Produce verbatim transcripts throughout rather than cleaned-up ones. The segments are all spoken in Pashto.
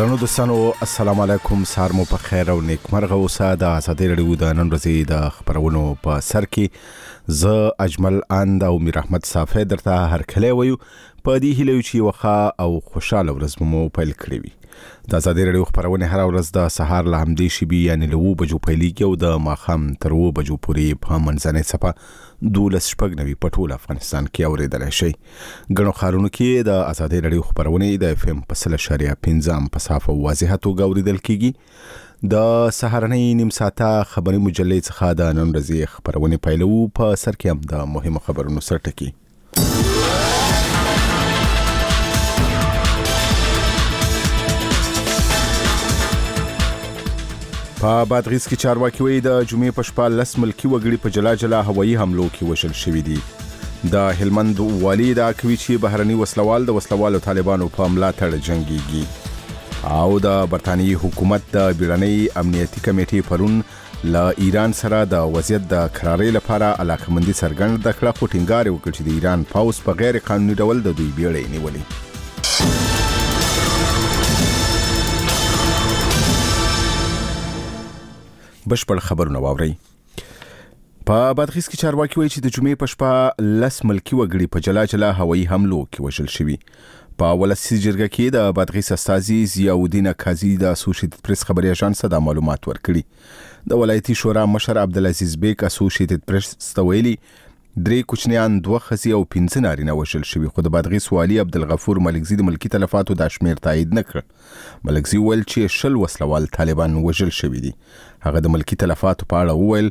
درنو دوستانو السلام علیکم، سار مو په خیر او نیکمرغه اوسه. د ازادي رادیو د نن ورځې د خبرونو په سر کې زه اجمل اند او میر احمد صافی درته هرکلی وایو. په دې هیله چې وخه او خوشاله ورځ مو پیل کړی وي. د ازادي رادیو خبرونه هر ورځ د سهار له همدې شیبي یعنی له اوه بجو پیلېږي او د ماښام تر اوه بجو پورې په منځنۍ څپه دولس شپږ نوي په ټول افغانستان کې اورېدلی شئ. ګڼو ښارونو کې د ازادي رادیو خبرونه د اف ام په سل اشاریه پنځه په صاف او واضحه توګه اورېدل کېږي. د سهارنۍ نیم ساعته خبري مجلې څخه د نن ورځې خبرونه پیلو. په سر کې هم د مهمو خبرونو سرټکی. په بادغیس کې چارواکي وایي د جمعې په شپه لس ملکي وګړي په جلا جلا هوایي حملو کې وژل شوي دي. د هلمند والي ادعا کوي چې بهرني وسلوال د وسلوالو طالبانو په ملاتړ جنګيږي. او د برتانیې حکومت د بیړنۍ امنیتي کمیټې پرون له ایران سره د وضعیت د قرارۍ لپاره علاقمندي څرګنده کړه، خو ټینګار یې وکړ چې د ایران پوځ په غیر قانوني ډول د دوی بیړۍ نیولې. بشپړ خبرونه واورئ. په بادغیس کې چارواکي وایي چې د جمعې په شپه لس ملکي وګړي په جلا جلا هوایي حملو کې وژل شوي. په ولسي جرګه کې د بادغیس استازي ضیاءالدین قاضي د اسوسییټډ پریس خبري اژانس ته معلومات ورکړي. د ولایتي شورا مشر عبدالعزیز بیگ اسوسییټډ پریس ته ویلي درې کوچنیان، دوه ښځې او پنځه نارینه وژل شوي، خو د بادغیس والي عبدالغفور ملکزي د ملکي تلفاتو دا شمېر تایید نه کړ. ملکزي ویل چې شل وسلوال طالبان وژل شوي دي. هغه د ملکي تلفاتو په اړه وویل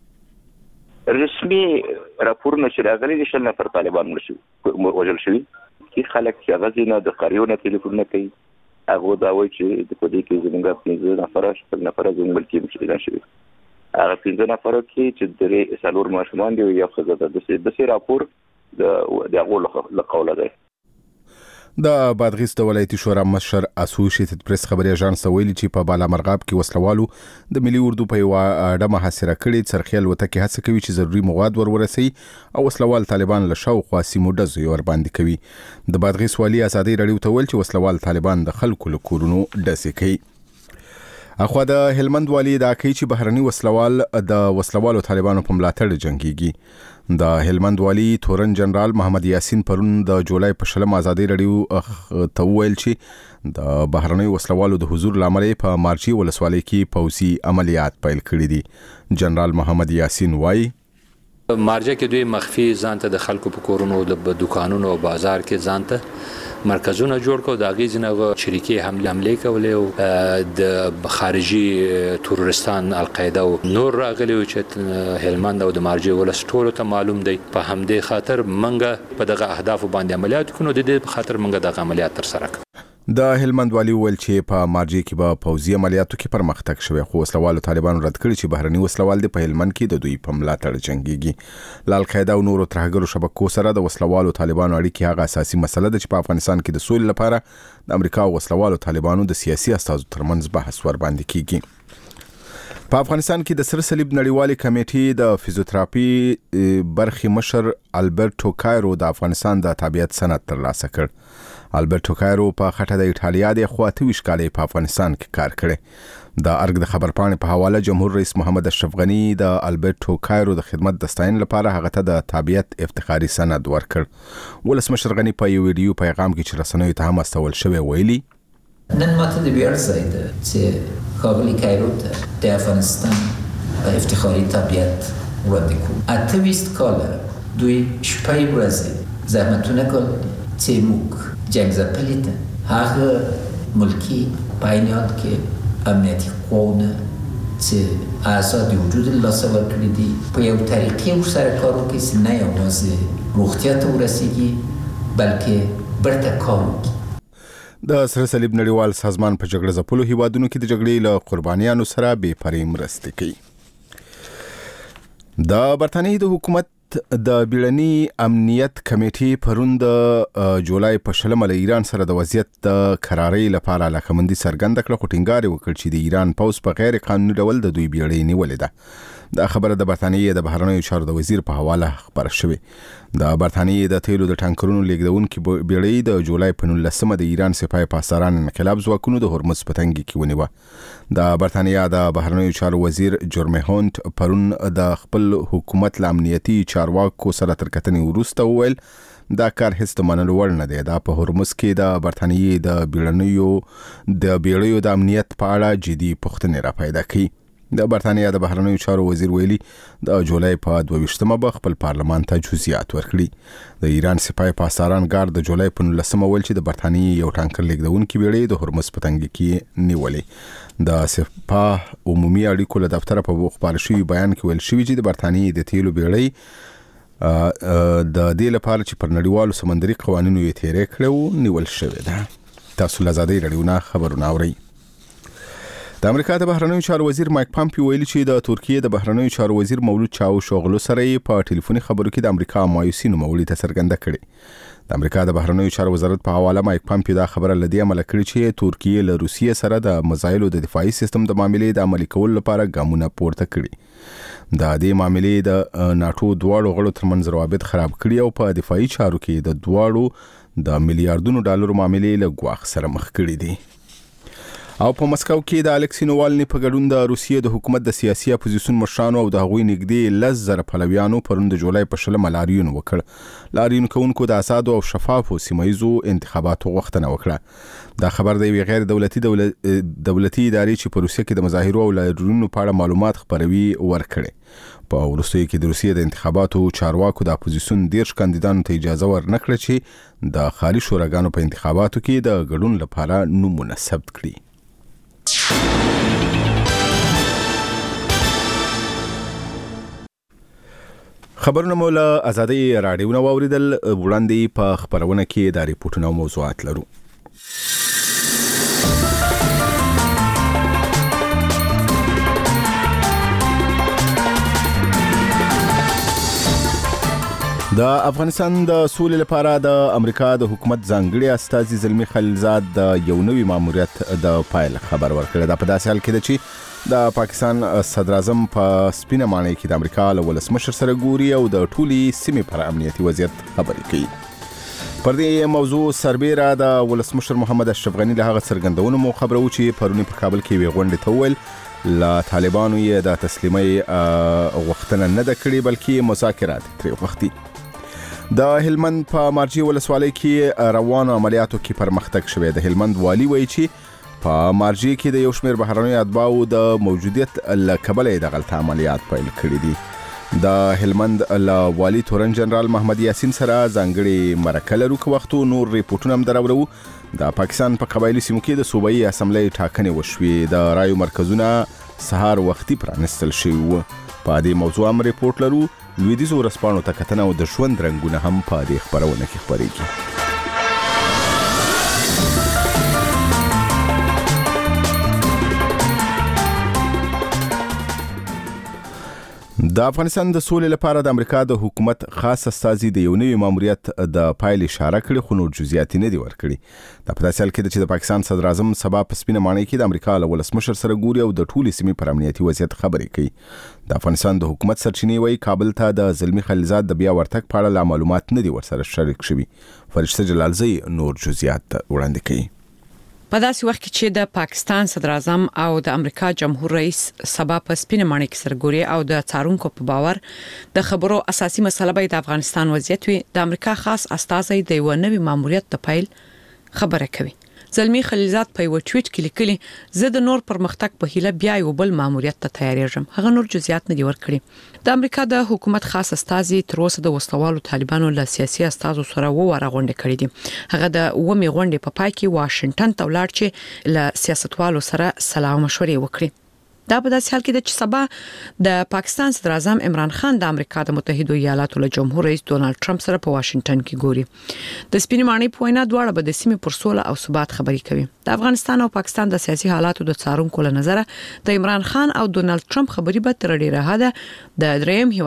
رسمي راپورونه چې راغلي دي شل نفر طالبان وژل شوي. کې خلک چې هغه ځینې د قریونه ټلیفونونه کوي، هغه دا وایي چې د په دې کې زموږ پنځه نفره شپږ نفره زموږ ملکي مشران شوي. هغه پنځه نفره کې چې درې څلور ماشومان دي او یو ښځه ده. د داسې راپور د هغو له قوله دی. د بادغیس د ولایتي شورا مشر اسوسییټډ پریس خبري اژانس ویلي چې په بالامرغاب کې وسلوالو د ملي اردو په یوه اډه محاصره کړې. څرخي الوتکې هڅه کوي چې ضروري مواد ورورسي او وسلوال طالبان له شاوخوا سیمو ډزې ورباندې کوي. د بادغیس والي ازادي رادیو ته ویل چې وسلوال طالبان د خلکو له کورونو ډزې کوي. اخوا د هلمند والي ادعا کوي چې بهرني وسلوال د وسلوالو طالبانو په ملاتړ جنګيږي. د هلمند والي تورن جنرال محمد یاسین پرون د جولای په شلم ازادي رادیو ته ویل چې د بهرني وسلوالو د حضور لامل په مارچي ولسوالۍ کې پوځي عملیات پیل کړي دي. جنرال محمد یاسین وایي مارجه کې دوی مخفي ځانته د خلکو په کورونو د دکانونو او بازار کې ځانته مرکزونه جوړ کړو. د هغې ځینې شریکې حملې حملې کولې او د خارجي تورستان القاعده او نور راغلي چې هلمند او د مارجې ولس ټولو ته معلوم دی. په همدې خاطر منګه په دغه اهدافو باندې عملیات کوو. د دې په خاطر منګه دغه عملیات ترسره کړو. د هلمند والي ویل چې په مارجې کې به پوځي عملیاتو کې پرمختګ شوی، خو وسلوالو طالبانو رد کړي چې بهرني وسلوال دي په هلمند کې د دوی په ملاتړ جنګيږي. له القاعده او نورو ترهګرو شبکو سره د وسلوالو طالبانو اړیکې هغه اساسي مسله ده چې په افغانستان کې د سولې لپاره د امریکا او وسلوالو طالبانو د سیاسي استازو ترمنځ بحث ورباندې کیږي. په افغانستان کې د سر صلیب نړیوالې کمیټې د فزیوتراپي برخې مشر البرټو کایرو د افغانستان د تابعیت سند ترلاسه کړ. البرټو کایرو په خټه د ایټالیا د خو اته ویشت کالې په افغانستان کې کار کړی. د ارګ د خبرپاڼې په حواله جمهور رئیس محمد اشرف غنی د البرټو کایرو د خدمت د ستاینې لپاره هغه ته د تابعیت افتخاري سند ورکړ. ولسمشر غنی په یو ویډیو پیغام کې چې رسنیو ته هم استول شوی ویلي نن ماته د ویاړ ځای ده چې ښاغلي کایرو ته د افغانستان په افتخاري تابعیت وړاندې کوو. اته ویشت کاله دوی شپې ورځې زحمتونه کړل چې موږ جنگ ځپلي ته هغه ملکي په عین حال کې امنیتي قواونه چې اساس د وجود لاسه ورکړي دي په یو طریقې ورسره کار وکړي چې نه یوازې روغتیا ته ورسیږي بلکې برته کار وکړي. د سر صلیب نړیوال سازمان په جګړه ځپلو هیوادونو کې د جګړې له قربانیانو سره بې پرې مرستې کوي. د برتانیې د حکومت د بیړني امنیت کمیټې پرون د جولای په شلمه له ایران سره د وضعیت د قرارۍ لپاره علاقمندي څرګنده کړه، خو ټینګار وکړ چې د ایران پوځ په غیر قانوني ډول د دوی بیړۍ نیولې ده. دا خبره د برتانیې د بهرنیو چارو د وزیر په حواله خبره شوې. د برتانیې د تیلو د ټانکرونو لیږدونکي بیړۍ د جولای په نولسمه د ایران سپاه پاسداران انقلاب ځواکونو د هرمز په تنګي کې ونیوه. د برتانیې د بهرنیو چارو وزیر جرمي هونت پرون د خپل حکومت له امنیتي چارواکو سره تر کتنې وروسته وویل دا کار هیڅ د منلو وړ نه دی. دا په هرمز کې د برتانیې د بیړنیو د بیړیو د امنیت په اړه جدي پوښتنې را پیدا کړي. د برتانیې د بهرنیو چارو وزیر ویلي د جولای په دوه ویشتمه به خپل پارلمان ته جزئیات ورکړي. د ایران سپاه پاسداران ګارد د جولای په نولسمه ویل چې د برتانیې یو ټانکر لیږدونکي بیړۍ د هرمز په تنګي کې نیولې. د سپاه عمومي اړیکو له دفتر په خبر شوی بیان کې ویل شوی چې د برتانیې د تیلو بیړۍ د دې لپاره چې پر نړیوالو سمندري قوانینو یې تیرې کړو نیول شوی ده. تاسو له ازادي رادیو نه خبرونه اورئ. د امریکا د بهرنیو چارو وزیر مایک پامپیو ویلي چې د ترکیې د بهرنیو چارو وزیر مولود چاوشوغلو سره په ټلیفوني خبرو کې د امریکا مایوسي نوموړي ته څرګنده کړې. د امریکا د بهرنیو چارو وزارت په حواله مایک پامپیو دا خبره لدی عمل کړی چې ترکیې له روسیې سره د مزایلو د دفاعي سیستم د معاملې د عملي کولو لپاره ګامونه پورته کړي. د دې معاملې د ناتو دواړو غړو ترمنځ روابط خراب کړي او په دفاعي چارو کې د دواړو د میلیارډونو ډالرو معاملې له ګواښ سره مخ کړي دي. او په مسکو کې د الکسی نووالني په ګډون د روسیې د حکومت د سیاسي اپوزیسیون مشرانو او د هغوی نږدې لس زره پلویانو پرون د جولای په شلمه لاریون وکړ. لاریون کوونکو د آزادو او شفافو سیمایزو انتخاباتو غوښتنه وکړه. دا خبر د یوې غیر دولتي دولت دولتي ادارې چې په روسیې کې د مظاهرو او لاریونونو په اړه معلومات خپروي ورکړي. په وروستیو کې د روسیې د انتخاباتو چارواکو د اپوزیسیون دیرش کاندیدانو ته اجازه ورنکړه چې د خالي شوراګانو په انتخاباتو کې د ګډون لپاره نومونه ثبت کړي. خبرونه مو له ازادي رادیو نه واوریدل. وړاندې په خبرونه کې د ریپورتونو موضوعات لرو. د افغانستان د سولې لپاره د امریکا د حکومت ځانګړي استازي زلمی خلیلزاد د یو نوي ماموریت د پایل خبر ورکړ. دا په داسې حال کې ده چې د پاکستان صدر اعظم په سپینه ماڼۍ کې د امریکا له ولسمشر سره ګوري او د ټولي سیمې پر امنیتي وضعیت خبرې کوي. پر دې موضوع سربېره د ولسمشر محمد اشرف غني له هغه څرګندونو مو خبرو چې پرونی په کابل کې وی غونډه ته ویل لا طالبانو یې د تسلیمي غوښتنه نه ده کړې بلکې مذاکرات ترې غوښتي. د هلمند په مارجې ولسوالۍ کې روانو عملیاتو کې پرمختګ شوی. د هلمند والی وایي چې په مارجې کې د یو شمېر بهرنیو اتباعو د موجودیت له کبله د غلط عملیات پیل کړي دي. د هلمند له والی تورن جنرال محمد یاسین سره ځانګړي مرکه لرو که وختو نور ریپورټونه هم دراوړو. د پاکستان په قبایلي سیمو کې د صوبایي اسمبلی ټاکنې وشوې. د رایو مرکزونه سهار وختي پرانستل شوي وو. په دې موضوع هم ریپورټ لرو. لویدیځو ورځپاڼو ته کتنه او د ژوند رنګونه هم په دې خبرونه کې خپرېږي. د افغانستان د سولې لپاره د امریکا د حکومت خاص استازي د یو نوي ماموریت د پایل اشاره کړې، خو نور جزئیات نه دي ورکړي. دا په داسې حال کې چې د پاکستان صدر اعظم سبا په سپینه ماڼۍ کې د امریکا له ولسمشر سره ګوري او د ټولي سیمې پر امنیتي وضعیت خبرې کوي. د افغانستان د حکومت سرچینې وایي کابل ته د زلمی خلیلزاد د بیا ورتګ په اړه معلومات نه دي ورسره شریک شوي. فرشته جلالزی نور جزئیات وړاندې کوي. په داسې وخت کې چې د پاکستان صدر اعظم او د امریکا جمهور رئیس سبا په سپینه ماڼۍ کې سرګوري او د څارونکو په باور د خبرو اساسي مسله به د افغانستان وضعیت وي، د امریکا خاص استازي د یو نوي ماموریت د پیل خبره کوي. زلمی خلیلزاد په یو ټویټ کې لیکلي زه د نور پرمختګ په هیله بیا یو بل ماموریت ته تیاریږم. هغه نور جزئیات نه دي ورکړي. د امریکا د حکومت خاص استازي تر اوسه د وسلوالو طالبانو له سیاسي استازو سره وواره غونډه کړې دي. هغه د اومې غونډې په پای کې واشنگټن ته ولاړ چې له سیاستوالو سره سلام مشورې وکړي. دا په داسې حال کې چې سبا د پاکستان صدر اعظم عمران خان د امریکا د متحده ایالاتو له جمهور رئیس ډونالد ټرمپ سره په واشنگټن کې ګوري. د سپینې ماڼۍ په وینا دواړه به د سیمې پر سوله او ثبات خبرې کوي. د افغانستان او پاکستان د سیاسي حالاتو د څارونکو له نظره د عمران خان او ډونالد ټرمپ خبرې به تر ډیره حده د دریم هیواد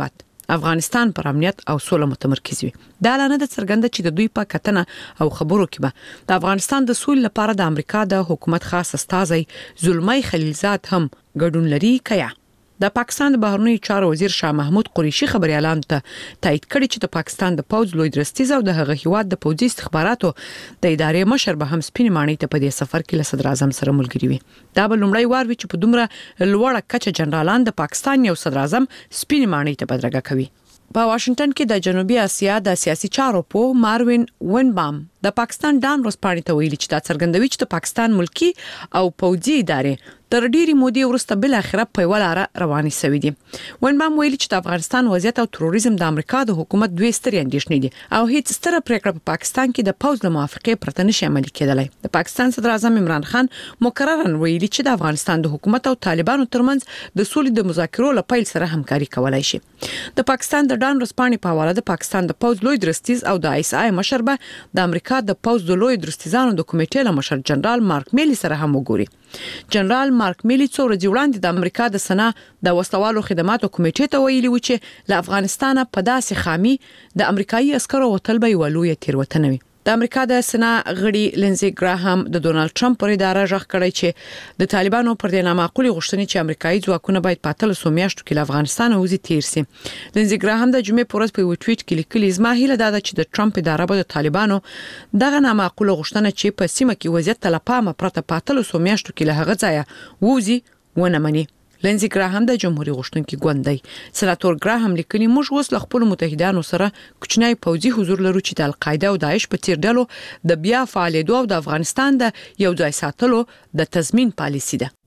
افغانستان پر امنیت او سوله متمرکز وي. دا اعلان د څرګنده چې د دوی په کتنه او خبرو کې به د افغانستان د سولې لپاره د امریکا د حکومت خاص استازی زلمی خلیلزاد هم ګډون لري. کیا د پاکستان د بهرنی چارو وزیر شاه محمود قریشي خبري اعلان ته تایید کړی چې د پاکستان د پوز لوی درستیز او د هغه هیواد د پوځي استخباراتو د ادارې مشر به هم سپین ماڼۍ ته په دې سفر کې له صدر اعظم سره ملګری وي. دا به لومړی وار وي چې په دومره لوړه کچه جنرالان د پاکستان یو صدر اعظم سپین ماڼۍ ته بدرګه کوي. په واشنگټن کې د جنوبي اسیا د سیاسي چارو په ماروین وینبام د پاکستان ډان ورسپانې ته ویلي چې دا څرګندوي چې د پاکستان ملکی او پوځي ادارې تر ډیري مودې وروسته بل اخره په ولاړه رواني سوي دي. وینبام ویلي چې د افغانستان وضعیت او تروریزم د امریکا د حکومت دوی سترې اندېښنې دي او هیڅ ستره پریکړه په پاکستان کې د پوز له موافقې پرته نشي عملي کېدلی. د پاکستان صدر اعظم عمران خان مکررن ویلي چې د افغانستان د حکومت او طالبانو ترمنځ د سولې د مذاکرو لپاره سره همکاري کولای شي. د پاکستان د ډان ورسپانې په حواله د پاکستان د پوز لوی درستیز او د آی اس آی مشر به د امریکا د پوز د لوی درستیزانو د کمیټې له مشر جنرال مارک میلی سره هم وګوري. جنرال مارک میلی څو ورځې وړاندې د امریکا د سنا د وسلوالو خدماتو کمیټې ته ویلي و چې له افغانستان په داسې خامي د امریکایي عسکرو وتل به یو لوی تیروتنه وي. د امریکا د سنا غړي لنزي ګراهام د ډونالد ټرمپ پر اداره ژغ کړی چې د طالبانو پر دې نامعقولي غوښتنې چې امریکایي ځواکونه باید په اتلسو میاشتو کې له افغانستان وځي تیر سي. لنزي ګراهام د جمعې پر ورځ په یو ټویټ کې لیکلي زما هیله ده چې د ټرمپ اداره به د طالبانو دغه نامعقوله غوښتنه چې په سیمه کې وضعیت ته لپاره پرته په اتلسو میاشتو کې له هغه ځایه وځي ونه مني. لنزي ګراهام د جمهوریت غوښتونکي ګوندي سناتور ګراهام لیکلي موږ اوس له خپل متحدانو سره کوچنی پوځي حضور لرو چې د القاعده او داعش په څیر ډلو د بیا فعالیدو او د افغانستان د یو ځای ساتلو د تضمین پالیسي ده.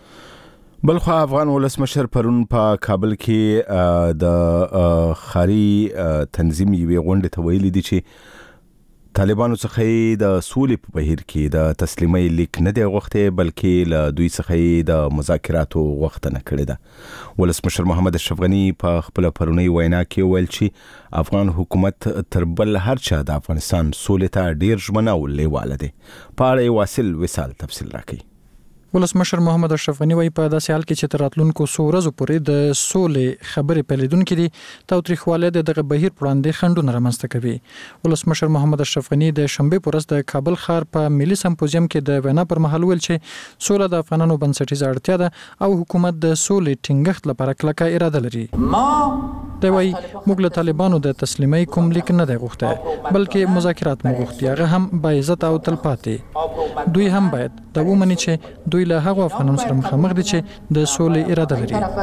بلخو افغان ولسمشر پرون په کابل کې د خاري تنظیم یوې غونډې ته ویلي دي چې طالبانو څخه د سولې په بهیر کې د تسلیمۍ لیک نه دی غوښته بلکې له دوی څخه د مذاکراتو غوښتنه کړې ده. ولسمشر محمد اشرف غنی په خپل پرونی وینا کې ویل چې افغان حکومت تر بل هر چا د افغانستان سولې ته ډیر ژمنه او لیواله دی. په اړه واصل وصال تفصیل راکړي. ولسمشر محمد اشرف غنی وايي په داسې حال کې چې تر راتلونکو څو ورځو پورې د سولې خبرې پیلیدونکې دي تاوتریخوالی دغه بهیر وړاندې خنډونه رامنځته کوي. ولسمشر محمد اشرف غنی د شنبې پر ورځ د کابل ښار په ملي سمپوزیم کې د وینا پر مهال ویل چې سوله د افغانانو بنسټیزه اړتیا ده او حکومت د سولې ټینګښت لپاره کلکه اراده لري. دی وايي موږ له طالبانو د تسلیمۍ کوم لیک نه دی غوښتی بلکې مذاکرات مو غوښتي هغه هم با عزت او تلپاتې. دوی هم باید دا ومني چې دوی له هغو افغانانو سره مخامخ دي چې د سولې اراده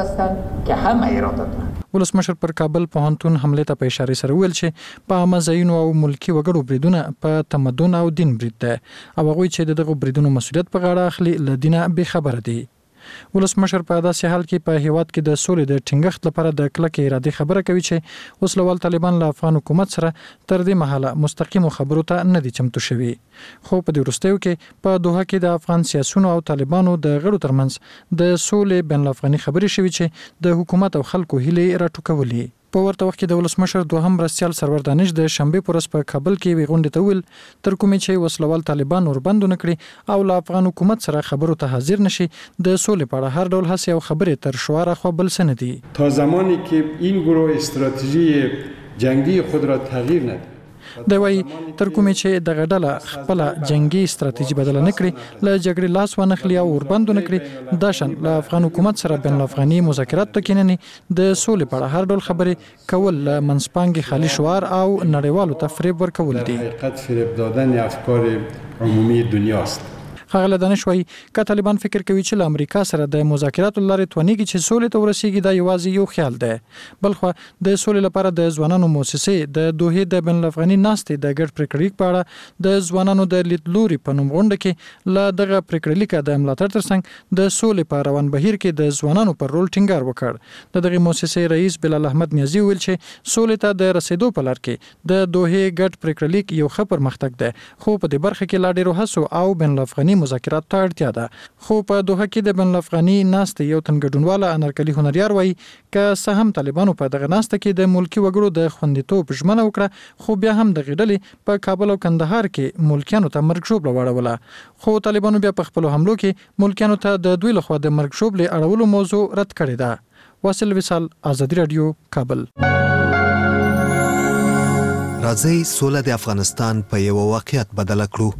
لري. ولسمشر پر کابل پوهنتون حمله ته په اشاره سره ویل چې په عامه ځایونو او ملکی وګړو بریدونه په تمدن او دین برید ده او هغه چې دغه بریدونو مسؤلیت په غاړه اخلي له دینه به خبره دي. ولسمشر په داسې حال کې په هیواد کې د سولې د ټینګښت لپاره د کلکې ارادې خبره کوي چې وسلوال طالبان له افغان حکومت سره تر دې مهاله مستقیم خبرو ته نه دي چمتو شوي. خو په دې وروستیو کې په دوحه کې د افغان سیاسيونو او طالبانو د غړو ترمنځ د سولې بین الافغاني خبرې شوي چې د حکومت او خلکو هیلې راټوکولې. په ورته وخت کې د ولسمشر دوهم مرستیال سرور دانش د شنبې پر ورځ په کابل کې وی غونډه ته ویل تر کومې چې وسلوال طالبان وربند نه کړي او له افغان حکومت سره خبرو ته حاضر نشي د سولې په اړه هر ډول هڅې او خبرې تر شوار خو بل سن دي. تا زمانی که این گروه استراتژی جنگی خود را تغییر ندهد دی وايي تر کومې چې دغه ډله خپل جنگي ستراتیژي بدل نه کړي له جګړې لاس ونه خلی او وربند نه کړي دا شان له افغان حکومت سره بین الافغاني مذاکرات تکینني د سولې په اړه هر ډول خبرې کول له منسپانګي خالي شوار او نړیوالو تفریب ورکول دي. حقیقت فریب دادن افکار عمومی دنیاست. خغل دانش وايي ک طالبان فکر کوي چې له امریکا سره د مذاکراتو لارې توانیږي چې سولې ته ورسیږي دا یوازې یو خیال دی. بلخو د سولې لپاره د ځوانانو مؤسسې د دوه د بین الافغاني ناستې د ګډ پریکړې په اړه د ځوانانو د لیدلوري په نوم غونډه کې له دغه پریکړې لیکه د ملاتړ ترڅنګ د سولې په روان بهیر کې د ځوانانو پر رول ټینګار وکړ. د دغه مؤسسې رئیس بلال احمد نیازی ویل چې سولې ته د رسیدو په لار کې د دوه ګډ پریکړې لیک یو ښه پرمختګ دی خو په دې برخه کې لا ډېر هڅو او بین الافغاني مذاکرات ته اړتیا ده. خو په دوحه کې د بین الافغاني ناستې یو تن ګډونواله انارکلي هنریار وایي که څه هم طالبانو په دغه ناسته کې د ملکی وګړو د خوندیتوب ژمنه وکړه خو بیا هم د غډلې په کابل او کندهار کې ملکیانو ته مرګ ژوبله واړوله. خو طالبانو بیا په خپل حملو کې ملکیانو ته د دوی لخوا د مرګ ژوبلې اړولو موضوع رد کړې ده. واصل وصال، آزادي رادیو، کابل. راځي سوله د افغانستان په یو واقعیت بدل کړو.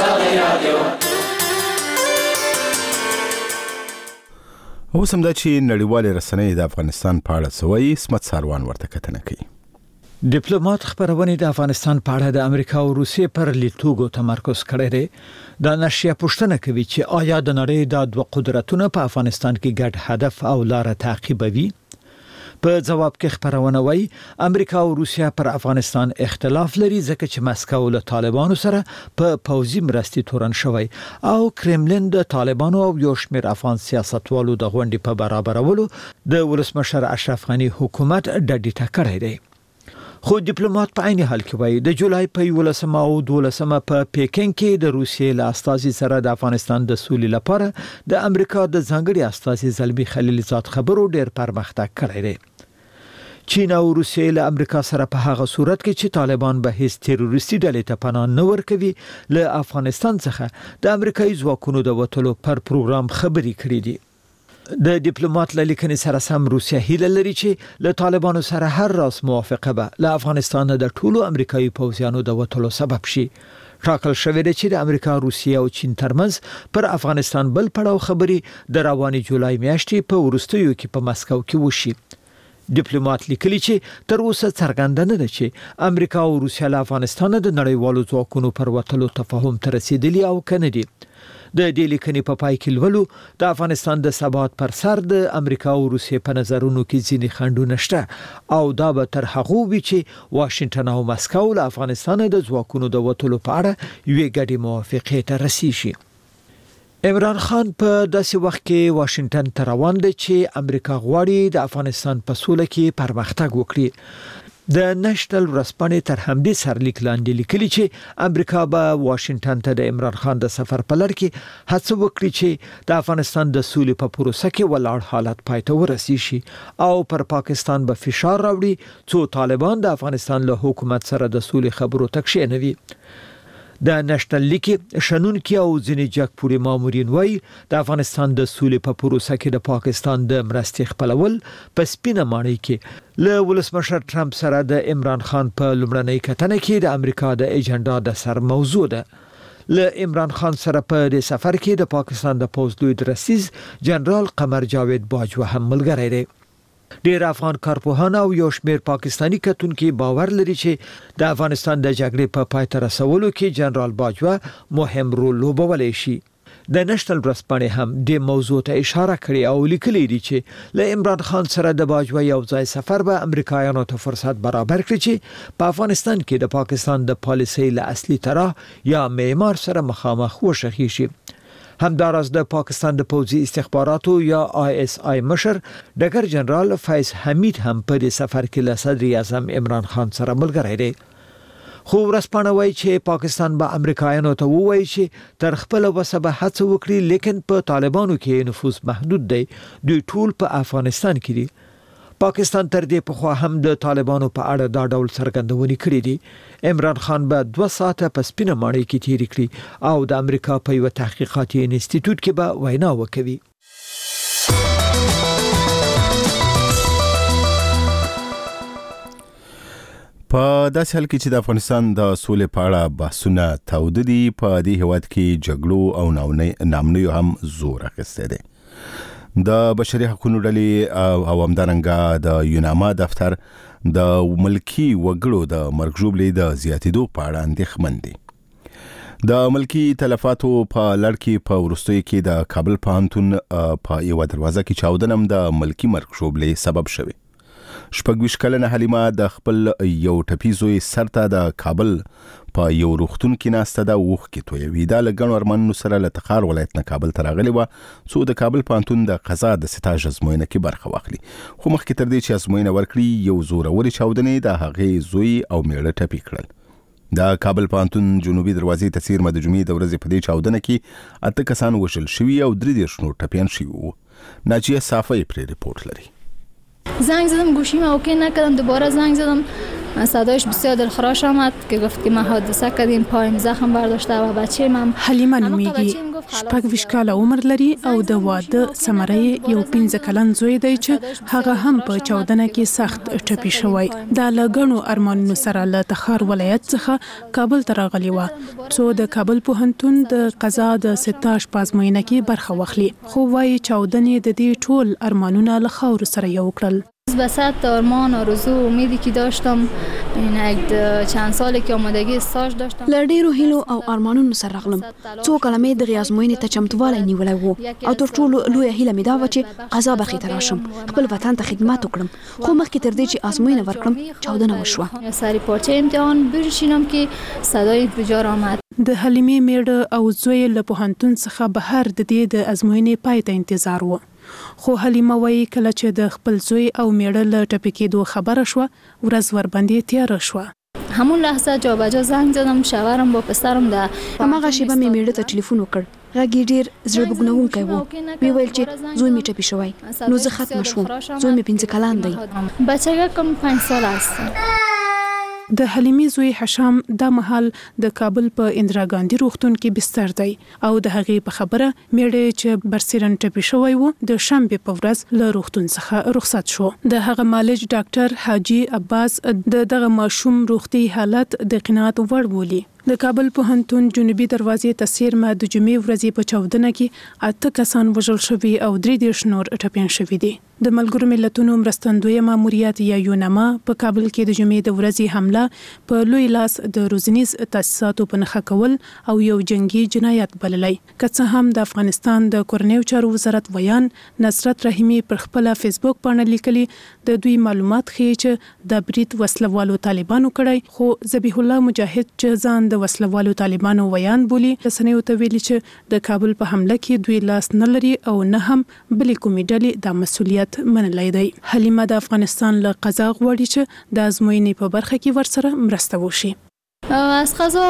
اوس هم دا چې نړیوالې رسنۍ د افغانستان په اړه څه وایي، اسمت ساروان ورته کتنه کوي. ډیپلوماټ خبرونه د افغانستان په اړه د امریکا او روسیې پر لیدلورو تمرکز کړی دی. دا نشریه پوښتنه کوي چې آیا د نړۍ د دوه قدرتونو په افغانستان کې ګډ هدف او لار تعقیبوي. په جواب کې خبرونه وایي امریکا او روسیا پر افغانستان اختلاف لري ځکه چې مسکو له طالبانو سره په پوځي مرستې تورن شوی او کرملین د طالبانو او یو شمېر افغان سیاستوالو د غونډې په برابرولو د ولسمشر اشرف غنی حکومت ډډې ټکړی دی. خو ډیپلوماټ په عین حال کې وایي د جولای په یولسمه او دولسمه په پیکینګ کې د روسیې له استازي سره د افغانستان د سولې لپاره د امریکا د ځانګړي استازي زلمی خلیلزاد خبرو ډېر پرمختګ کړی دی. چین او روسیې له امریکا سره په هغه صورت کې چې طالبان به هیڅ تروریستي ډلې ته پناه نه ورکوي له افغانستان څخه د امریکایي ځواکونو د وټلو پر پروګرام خبري کړې دي. د ډیپلوماټ له لیکنې سره سم روسیا هیله لري چې له طالبانو سره هر راس موافقه به له افغانستان د ټولو امریکایي پوځیانو د وټلو سبب شي. ټاکل شوی دی چې د امریکا، روسیا او چین ترمنځ پر افغانستان بل پړاو خبري د رواني جولای میاشتې په ورستیو کې په مسکو کې وشي. ډیپلوماټ لیکلي چې تر اوسه څرګنده نه ده چې امریکا او روسیا له افغانستان د نړیوالو ځواکونو پر وټلو تفاهم ته رسیدلی او کنه دي. د دې لیکنې په پای کې لولو د افغانستان د ثبات پر سر د امریکا او روسیې په نظرونو کې ځینې خنډونه شته او دا به تر هغه وي چې واشنگټن او مسکو له افغانستان د ځواکونو د وټلو په اړه یوې ګډې موافقې ته رسیږي. عمران خان په داسې وخت کې واشنگټن ته روان دی چې امریکا غواړي د افغانستان په سوله کې پرمختګ وکړي. د نېشنل ورځپاڼې تر همدې سرلیک لاندې لیکلي چې امریکا به واشنگټن ته د عمران خان د سفر په لړ کې هڅه وکړي چې د افغانستان د سولې په پروسه کې ولاړ حالت پای ته ورسیږي او پر پاکستان به فشار راوړي څو طالبان د افغانستان له حکومت سره د سولې خبرو ته کښېنوي. د نېشنل لیک شنونکي او ځینې جګپوري مامورین وایي د افغانستان د سولې په پروسه کې د پاکستان د مرستې خپلول په سپینه ماڼۍ کې له ولسمشر ټرمپ سره د عمران خان په لومړنۍ کتنه کې د امریکا د ایجنډا د سر موضوع ده. له عمران خان سره په دې سفر کې د پاکستان د پوځ لوی درسیز جنرال قمر جاوید باجوه هم ملګری دی. ډیر افغان کارپوهان او یو شمېر پاکستانی کتونکو باور لري چې د افغانستان د جګړې په پای ته رسولو کې جنرال باجوه مهم رول لوبولی شي. د نېشنل ورځپاڼې هم د موضوع ته اشاره کړې او لیکلي دي چې له عمران خان سره د باجوه یو ځای سفر به امریکایانو ته فرصت برابر کړي چې په افغانستان کې د پاکستان د پالیسۍ له اصلي طرح یا معمار سره مخامخ وشخي شي. همداراز د پاکستان د پوځي استخباراتو یا آی اس آی مشر ډګر جنرال فیض حمید هم په دې سفر کې له صدر اعظم عمران خان سره ملګری دی. خو ورځپاڼه وایي چې پاکستان به امریکایانو ته ووایي چې تر خپل وسه به هڅه وکړي لیکن په طالبانو کې نفوذ محدود دی. دوی ټول په افغانستان کې دي. پاکستان تر دې پخوا هم د طالبانو په اړه دا ډول څرګندونې کړې دي. عمران خان به دوه ساعته په سپینه ماڼۍ کې تیر کړي او د امریکا په یو تحقیقاتي انسټیټیوټ کې به وینا وکوي. په داسې حال کې چې د افغانستان د سولې په اړه بحثونه تاوده دي، په دې هیواد کې جګړو او نامنیو هم زور اخیستی دی. د بشري حقوقو ډلې او همدارنګه د یوناما دفتر د ملکی وګړو د مرګ ژوبلې د زیاتېدو په اړه اندېښمن دي. د ملکی تلفاتو په لړ کې په وروستیو کې د کابل پوهنتون په یوه دروازه کې چاودنه هم د ملکی مرګ ژوبلې سبب شوی. شپږ ویشت کلنه حلیمه د خپل یو ټپي زوی سر ته د کابل په یو روغتون کې ناسته ده، اوښکې تویوي. دا له ګڼو ارمانونو سره له تخار ولایت نه کابل ته راغلې وه څو د کابل پوهنتون د قضا د سټاژ ازموینه کې برخه واخلي. خو مخکې تر دې چې ازموینه ورکړي یو زورورې چاودنې د هغې زوی او میړه ټپي کړل. د کابل پوهنتون جنوبي دروازې ته څیرمه د جمعې د ورځې په دې چاودنه کې اته کسان وژل شوي او درې دېرش نور ټپیان شوي وو. ناجیه صافی پرې رپورت لري. زنگ زدم گوشیم اوکی نکردم، دوباره زنگ زدم صدایش بسیار دلخراش آمد که گفت که ما حادثه کردیم، پایم زخم برداشته و بچه من حلیمه نومیگی شپږ ویشت کاله عمر لري او د واده ثمره یو پنځه کلن زوی دی چې هغه هم په چاودنه کې سخت ټپي شوی. دا لګونو ارمانونو سره له تخار ولایت څخه کابل ته راغلی و څو د کابل پوهنتون د قضا د ستاش پازموینه کې برخه واخلي، خو وايي چاودنې د دې ټول ارمانونه له خاور سره یو کړل. وسط آرمان آرزو امیدی که داشتم این یک چند سالی که آمادگی استاژ داشتم له ډیرو هیلو او ارمانونو سره راغلم. څو کلمې د ازموینې ته چمتووالی نیولی وو او تر ټولو لویه هیله مې دا وه چې قضا برخې ته راشم، خپل وطن ته خدمت وکړم. خو مخکې تر دې چې ازموینه ورکړم چاودنه وشوه. سری پارچه امتحان بشینم که صدای انفجار آمد. د حلیمې میړه او زوی له پوهنتون څخه بهر د دې د ازموینې پای ته انتظار و. خو حلیمه وایي کله چې د خپل زوی او میړه له ټپي کېدو خبره شوه ورځ ورباندې تیاره شوه. همون لحظه جا بجا زنگ زدم، شوهرم با پسرم ده. هماغه شیبه مې میړه ته ټلیفون وکړ. غږ یې ډېر زړه بوږنونکی و. وی ویل چې زوی مې ټپي شوی. نو زه ختمه شوم. زوی مې پنځه کلن دی. بچه‌کم پنج سال است. د حلیمې زوی حشام د مهال د کابل په اندرا ګاندی روغتون کې بستر دی او د هغې په خبره میړه چې برسیرن ټپي شوی و د شنبې په ورځ له روغتون څخه رخصت شو. د هغه مالج ډاکټر حاجی عباس د دغه ماشوم روغتي حالت د قناعت وړ بولی. د کابل پوهنتون جنوبي دروازې ته څیرمه د جمعې ورځې په چاودنه کې اته کسان وژل شوي او درې دېرش نور ټپیان شوي دي. د ملګرو ملتونو مرستندویه ماموریت یا یونما په کابل کې د جمعې د ورځې حمله په لوی لاس د روزنیز تاسیساتو په نښه کول او یو جنگي جنایت بللی. که څه هم د افغانستان د کورنیو چارو وزارت ویان نصرت رحیمی پر خپل فیسبوک باندې لیکلي د دوی معلومات ښیي چې د برید وسلوالو طالبانو کړی، خو ذبیح الله مجاهد چې ځان د وسلوالو طالبانو ویان بولی رسنیو ته ویلي چې د کابل په حمله کې دوی لاس نه لري او نه هم بلې کومې ډلې د مسؤلیت منلی دی. حلیمه د افغانستان له قضا غواړي چې د ازموینې په برخه کې ورسره مرسته وشي. از قضا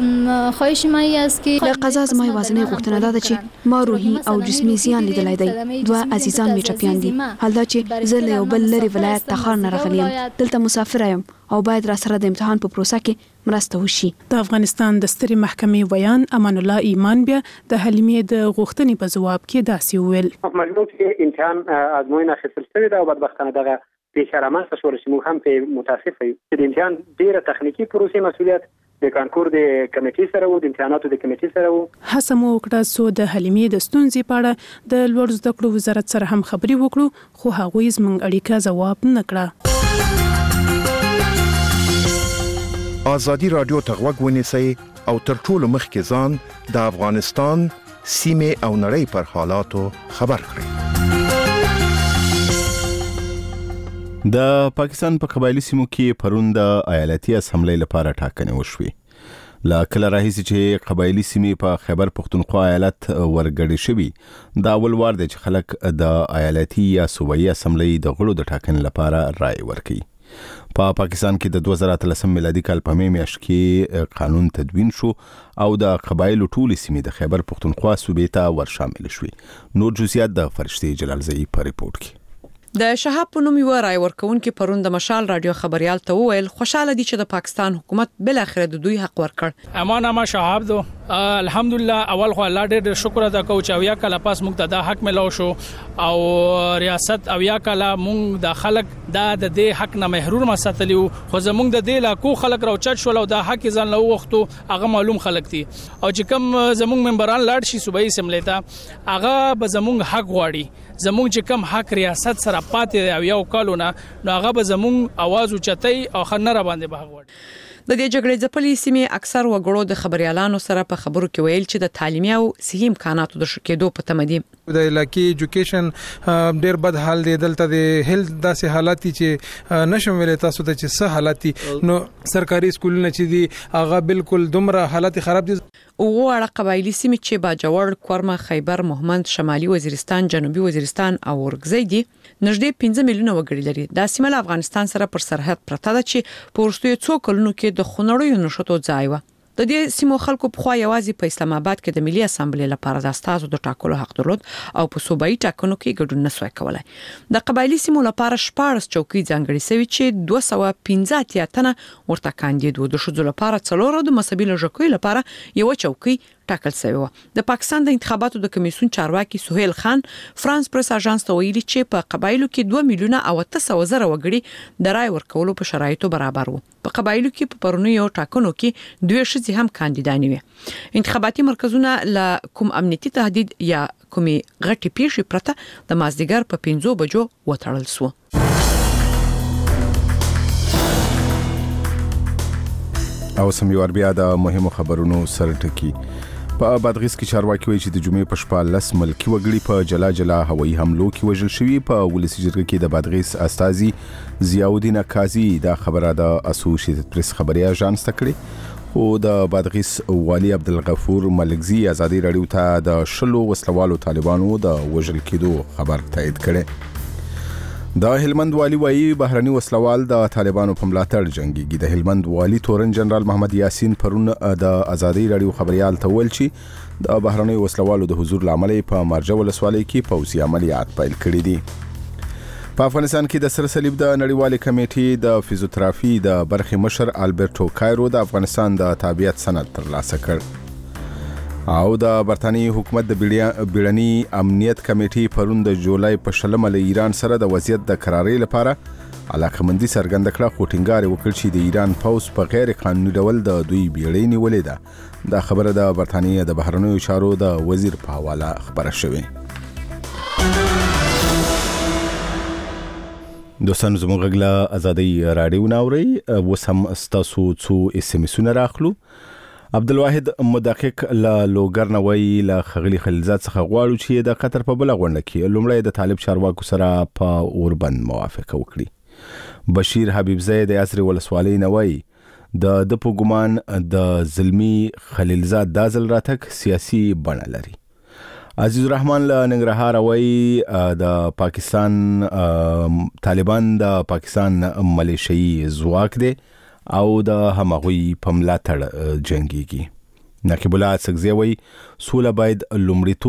خواهش من ای است که له قضا زما یوازینۍ غوښتنه دا ده چې ما روحي او جسمي زیان لیدلی دی. دوه عزیزان مې ټپیان دي. حال دا چې زه له یو بل لرې ولایت تخار نه راغلی یم، دلته مسافره یم او باید را سره د امتحان په پروسه کې مرسته وشي. د افغانستان د سترې محکمې ویان امان الله ایمان بیا د حلیمې د غوښتنې په ځواب کې داسې وویل. مجبور چې امتحان ازموینه اخیستل شوې ده او بدبختانه دغه پیښه رامنځته شوله چې موږ هم پرې متاسفه یو چې د امتحان ډېره تخنیکي پروسې مسؤلیت د کانکور د کمیټې سره وو، د امتحاناتو د کمیټې سره وو. هڅه مو وکړه څو د حلیمې د ستونزې په اړه د لوړ زده کړو وزارت سره هم خبرې وکړو، خو هغوی زموږ اړیکه ځواب نه کړه. ازادي رادیو ته غوږ ونیسئ او تر ټولو مخکې ځان د افغانستان سیمې او نړۍ پر حالاتو خبر کړئ. د پاکستان په قبایلی سیمو کې پرون د ایالتي اسمبلی لپاره ټاکنې وشوې. لا کله راهیسې چې قبایلی سیمې په خیبر پختونخوا ایالت ورګړې شوي، دا اول وار دی چې خلک د ایالتي یا صوبایي اسمبلی د غړو د ټاکنې لپاره رائے ورکوي. په پا پاکستان کې د دوه زره اتلسم میلادي کال په مې میاشت کې قانون تدوین شو او د قبایلو ټولې سیمې د خیبر پختونخوا صوبې ته ورشامل شوې. نور جزئیات د فرشتي جلالزئی په ریپورت کې. د شهاب په نوم یو رائے ورکونکو پرون د مشال رادیو خبريال ته وویل خوشاله دي چې د پاکستان حکومت بل اخر د دوی حق ورکړ. امان اما شهاب دو الحمدلله اول خو الله ډېر شکر ادا کوم چې اویا کله پاس موږ ته د حق ملو شو او ریاست اویا کله موږ د خلک د دې حق نه محروم مساتلیو، خو زموږ د دې لاکو خلک راوچت شول او د حق ځان له وختو هغه معلوم خلک دي او چې کوم زموږ ممبران لاړ شي صوبایي اسمبلی ته هغه به زموږ حق غواړي. زموږ چې کوم حق ریاست سره پاتې او یو کالونه نو هغه به زموږ आवाज اوچتای او خنره باندې به غواړي. د دې جګړې ځپلې سیمې اکثر وګړو د خبريالانو سره په خبرو کې ویل چې د تعلیمي او صحي امکاناتو د شکېدو په تمه دي. د علاقې ایجوکیشن ډېر بد حال دی، دلته د هیلث داسې حالات چې نشم ویل تاسو ته چې څه حالات دي، نو سرکاري سکولونه چې دي هغه بالکل دومره حالات خراب دي. او وړه قبایلی سیمې چې باجوړ، کورما، خیبر، مهمند، شمالي وزیرستان، جنوبي وزیرستان او ورګزی دي نږدې پنځه میلیونه وګړي لري. دا سیمه له افغانستان سره پر سرحد پرته ده چې په وروستیو څو کلونو کې د خونړیو نشټو ځای و. د دې سیمو خلکو په خوا یوازې په اسلام آباد کې د ملي اسمبلی لپاره د استازو د ټاکلو حق درلود او په صوبایي ټاکنو کې ګډون نسوي کولای. د قبایلی سیمو لپاره شپږ چوکۍ ځانګړي شوی چې دوه سوه پنځه اتیا تنه ورته کاندید و. د شذو لپاره څلور او د مذهبي لږکیو لپاره یو چوکۍ ټاکل شوی و. د پاکستان د انتخاباتو د کمیسیون چارواکي سهیل خان فرانس پریس اژانس ته ویلي چې په قبایلو کې دوه میلیونه او تاسو زره وګړي د رای ورکولو په شرایطو برابر وو. په قبایلو کې په پرونیو ټاکنو کې دوه شذې هم کاندیدانې وي. انتخاباتي مرکزونه ل کوم امنیتي تهدید یا کومي غټي پیښې پرته د مازدیګر په پنځو بجو وټړل شو. او سميوار بیا د مهمو خبرونو سرټکی. په بادغیس کې چارواکي وایي چې د جمعې په شپه لس ملکی وګړي په جلا جلا هوایي حملو کې وژل شوي. په ولسی جرګه کې د بادغیس استاذي ضیاءالدین قاضي دا خبره د اسوسییټډ پریس خبري اژانس ته کړې. خو د بادغیس والي عبدالغفور ملکزي ازادي رادیو ته د شلو وسلوالو طالبانو د وژل کېدو خبر تایید کړي. د هلمند والی وایي بهرني وسلوال د طالبانو په ملاتړ جنگيږي. د هلمند والی تورن جنرال محمد یاسین پرون د ازادي رادیو خبريال ته ویل چې د بهرني وسلوالو د حضور لامل په مارجه ولسوالۍ کې پوځي عملیات پیل کړي دي. په افغانستان کې د سر صلیب د نړیوالې کمیټې د فزیوتراپي د برخې مشر البرټو کایرو د افغانستان د تابعیت سند ترلاسه کړ. او د برتانیې حکومت د بیړني امنیت کمیټې پرون د جولای په شلمه له ایران سره د وضعیت د قرارې لپاره علاقمندي څرګنده کړه. خو ټینګار وکړ چې د ایران پوځ په غیر قانوني ډول د دوی بیړۍ نیولې ده. دا خبره د برتانیې د بهرنیو چارو د وزیر په حواله خبره شوې. دوستانو زموږ غږ ازادي رادیو ناوري وسم استاسو څو اس ام اس راخلو. عبدالواحد مدقق لا لوګرنوي لا خغلی خلیلزاد څخه غواړو چې د قطر په بل غونډه کې لومړی د طالب چارواکو سره په اوربند موافقه وکړي. بشیر حبیب زید د عصر ولسوالۍ نوي د د په ګمان د ظلمي خلیلزاد دازل راتک سیاسي بڼه لري. عزیز الرحمن له ننګرهار وایي د پاکستان طالبان د پاکستان ملیشي ځواک دی او د همغوی په ملاتړ جنگيږي. نقیب الله سګزی وایي سوله باید لومړیتوب